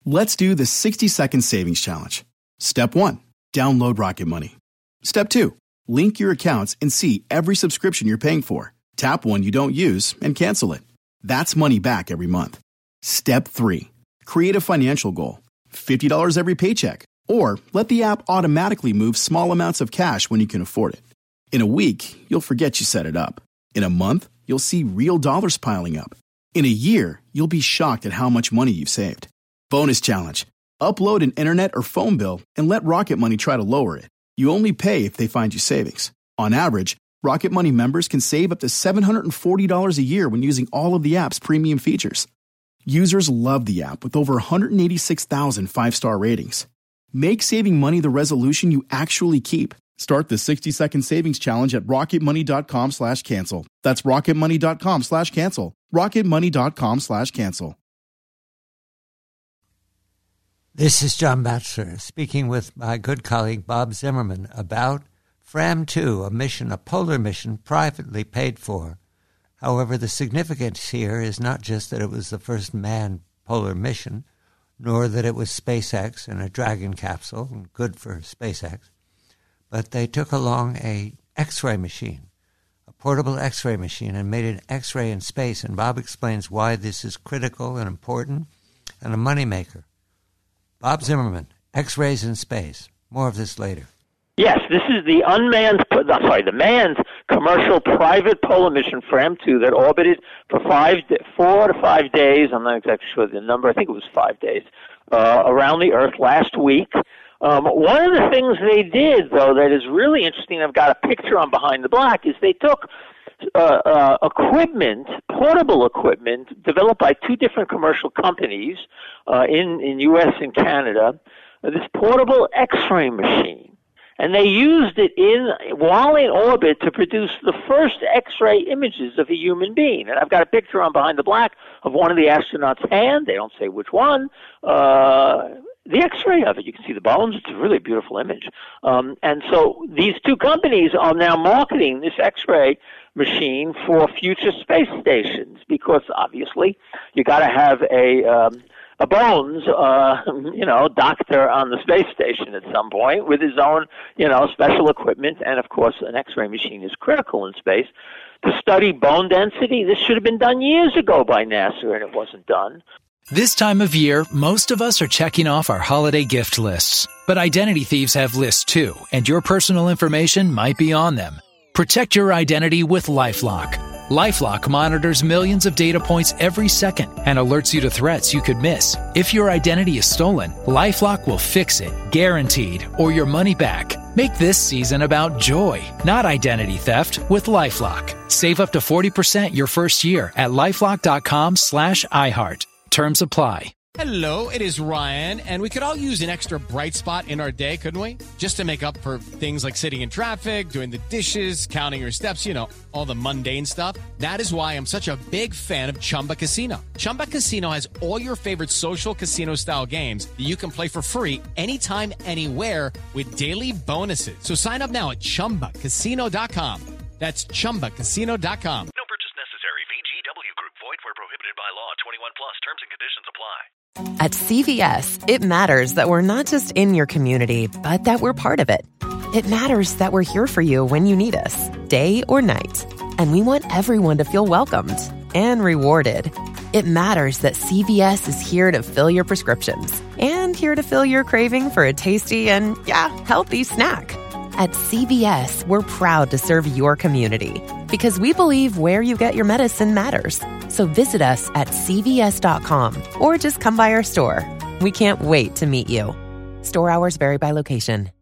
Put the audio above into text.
Let's do the 60-second savings challenge. Step 1, download Rocket Money. Step 2, link your accounts and see every subscription you're paying for. Tap one you don't use and cancel it. That's money back every month. Step 3, create a financial goal. $50 every paycheck. Or let the app automatically move small amounts of cash when you can afford it. In a week, you'll forget you set it up. In a month, you'll see real dollars piling up. In a year, you'll be shocked at how much money you've saved. Bonus challenge. Upload an internet or phone bill and let Rocket Money try to lower it. You only pay if they find you savings. On average, Rocket Money members can save up to $740 a year when using all of the app's premium features. Users love the app with over 186,000 five-star ratings. Make saving money the resolution you actually keep. Start the 60-second savings challenge at rocketmoney.com/cancel. That's rocketmoney.com/cancel. rocketmoney.com/cancel. This is John Batchelor speaking with my good colleague Bob Zimmerman about FRAM-2, a polar mission privately paid for. However, the significance here is not just that it was the first manned polar mission, nor that it was SpaceX and a Dragon capsule, good for SpaceX, but they took along a X-ray machine, a portable X-ray machine, and made an X-ray in space. And Bob explains why this is critical and important and a moneymaker. Bob Zimmerman, X-rays in space. More of this later. Yes, this is the the manned commercial private polar mission FRAM-2 that orbited for 4 to 5 days. I'm not exactly sure the number. I think it was 5 days around the Earth last week. One of the things they did, though, that is really interesting, I've got a picture on Behind the Black, is they took portable equipment, developed by two different commercial companies in U.S. and Canada, this portable X-ray machine. And they used it while in orbit to produce the first X-ray images of a human being. And I've got a picture on Behind the Black of one of the astronauts' hand. They don't say which one. The X-ray of it. You can see the bones. It's a really beautiful image. And so these two companies are now marketing this X-ray machine for future space stations because obviously you got to have a bones, doctor on the space station at some point with his own, special equipment. And, of course, an X-ray machine is critical in space to study bone density. This should have been done years ago by NASA, and it wasn't done. This time of year, most of us are checking off our holiday gift lists. But identity thieves have lists, too, and your personal information might be on them. Protect your identity with LifeLock. LifeLock monitors millions of data points every second and alerts you to threats you could miss. If your identity is stolen, LifeLock will fix it, guaranteed, or your money back. Make this season about joy, not identity theft, with LifeLock. Save up to 40% your first year at LifeLock.com/iHeart. Terms apply. Hello, it is Ryan, and we could all use an extra bright spot in our day, couldn't we? Just to make up for things like sitting in traffic, doing the dishes, counting your steps, all the mundane stuff. That is why I'm such a big fan of Chumba Casino. Chumba Casino has all your favorite social casino-style games that you can play for free anytime, anywhere with daily bonuses. So sign up now at ChumbaCasino.com. That's ChumbaCasino.com. No purchase necessary. VGW Group. Void where prohibited by law. 21 plus. Terms and conditions apply. At CVS, it matters that we're not just in your community, but that we're part of it. It matters that we're here for you when you need us, day or night. And we want everyone to feel welcomed and rewarded. It matters that CVS is here to fill your prescriptions and here to fill your craving for a tasty and, healthy snack. At CVS, we're proud to serve your community because we believe where you get your medicine matters. So visit us at cvs.com or just come by our store. We can't wait to meet you. Store hours vary by location.